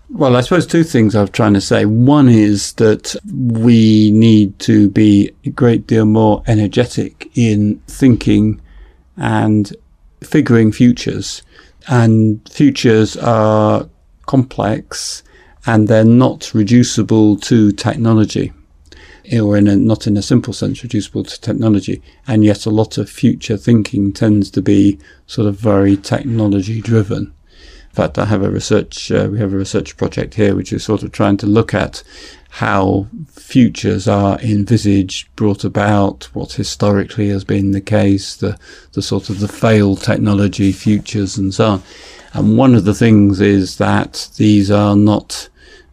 Well, I suppose two things I'm trying to say. One is that we need to be a great deal more energetic in thinking and figuring futures. And futures are complex and they're not reducible to technology, or not in a simple sense reducible to technology. And yet a lot of future thinking tends to be sort of very technology driven. In fact, we have a research project here which is sort of trying to look at how futures are envisaged, brought about, what historically has been the case, the sort of the failed technology futures and so on. And one of the things is that these are not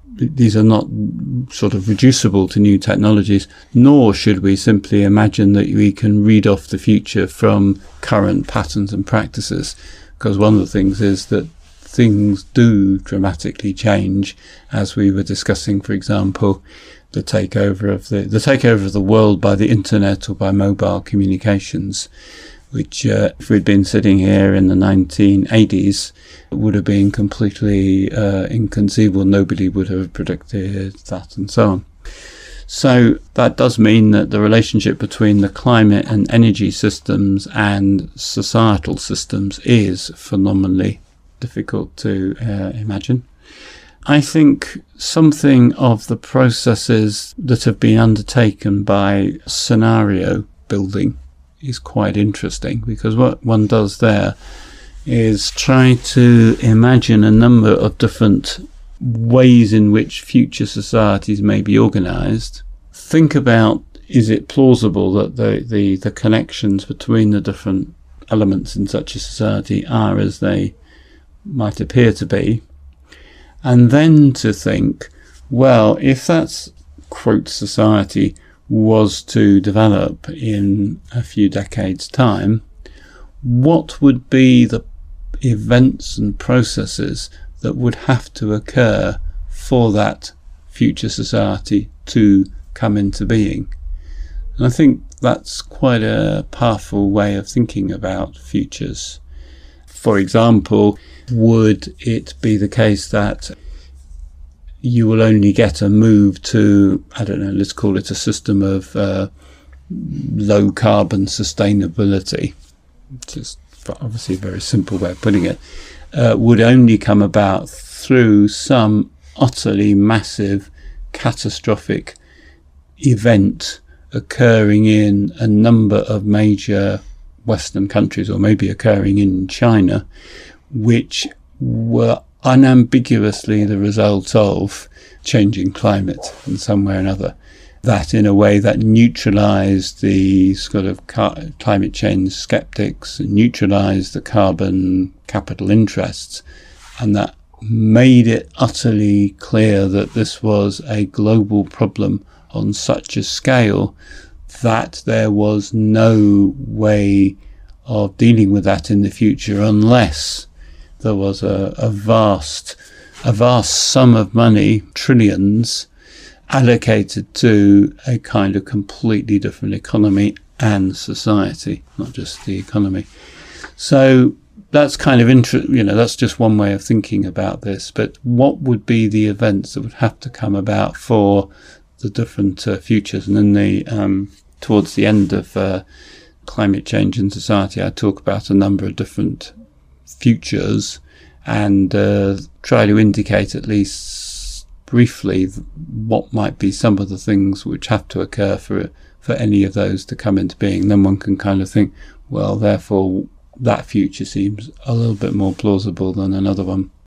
sort of reducible to new technologies, nor should we simply imagine that we can read off the future from current patterns and practices, because one of the things is that things do dramatically change, as we were discussing, for example, the takeover of the world by the internet or by mobile communications, which if we'd been sitting here in the 1980s, would have been completely inconceivable. Nobody would have predicted that and so on. So that does mean that the relationship between the climate and energy systems and societal systems is phenomenally difficult to imagine. I think something of the processes that have been undertaken by scenario building is quite interesting, because what one does there is try to imagine a number of different ways in which future societies may be organized. Think about, is it plausible that the connections between the different elements in such a society are as they might appear to be? And then to think, well, if that's, quote, society was to develop in a few decades' time, what would be the events and processes that would have to occur for that future society to come into being? And I think that's quite a powerful way of thinking about futures. For example, would it be the case that you will only get a move to, I don't know, let's call it a system of low carbon sustainability, which is obviously a very simple way of putting it, would only come about through some utterly massive, catastrophic event occurring in a number of major Western countries, or maybe occurring in China, which were unambiguously the result of changing climate in some way or another. That in a way that neutralized the sort of climate change skeptics, neutralized the carbon capital interests, and that made it utterly clear that this was a global problem on such a scale that there was no way of dealing with that in the future unless there was a vast sum of money, trillions, allocated to a kind of completely different economy and society, not just the economy. So that's kind of that's just one way of thinking about this. But what would be the events that would have to come about for the different futures? And then towards the end of Climate Change in Society, I talk about a number of different futures and try to indicate at least briefly what might be some of the things which have to occur for any of those to come into being. Then one can kind of think, well, therefore that future seems a little bit more plausible than another one.